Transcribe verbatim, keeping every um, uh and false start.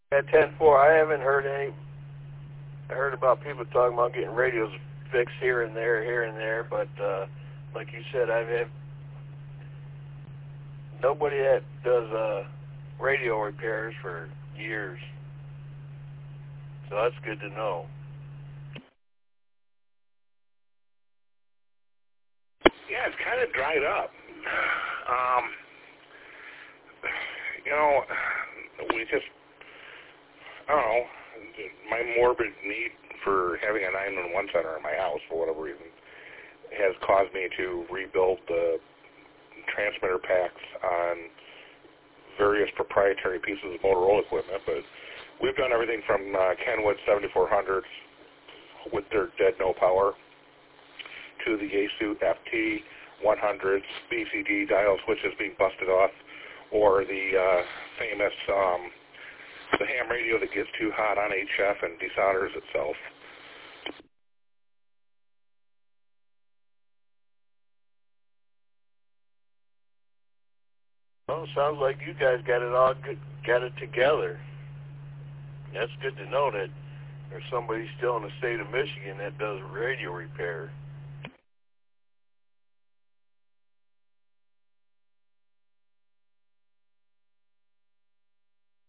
At ten four, I haven't heard any. I heard about people talking about getting radios fixed here and there, here and there, but uh, like you said, I've had nobody that does uh, radio repairs for years. So that's good to know. Yeah, it's kind of dried up. Um, you know, we just, I don't know, my morbid need for having a nine one one center in my house, for whatever reason, has caused me to rebuild the transmitter packs on various proprietary pieces of Motorola equipment, but we've done everything from uh, Kenwood seventy-four hundreds with their dead no power to the Yaesu F T one hundreds, B C D dial switches being busted off, or the uh, famous um, the ham radio that gets too hot on H F and desolders itself. Well, it sounds like you guys got it all good, got it together. That's good to know that there's somebody still in the state of Michigan that does radio repair.